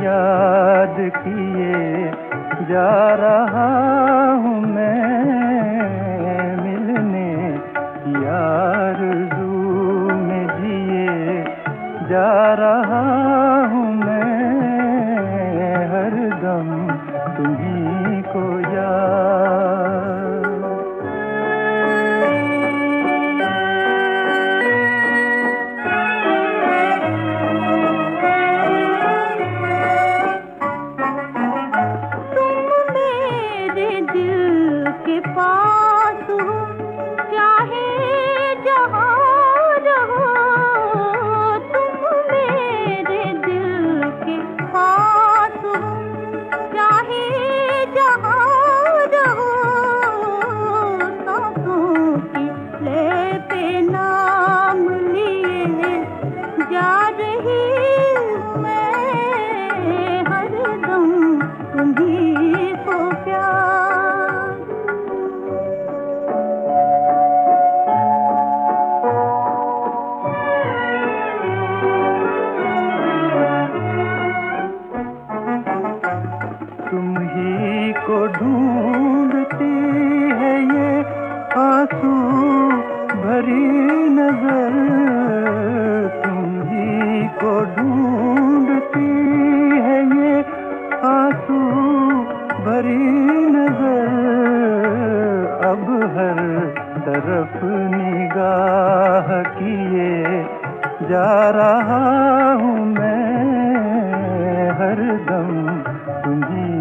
याद किए जा रहा हूँ मैं, मिलने की आरज़ू में जिए जा रहा हूँ मैं, हरदम तुम्हीं को याद। के पास हो चाहे जहाँ रहो, तुम मेरे दिल के पास हो चाहे जहाँ रहो, सांसों की ले पे नाम लिए जा रही हूँ मैं, हरदम तुम्हीं को प्यार। तुम ही को ढूंढती है ये आंसू भरी नजर, तुम ही को ढूंढती है ये आंसू भरी नजर, अब हर तरफ निगाह किए जा रहा हूँ मैं, हरदम तुम्हीं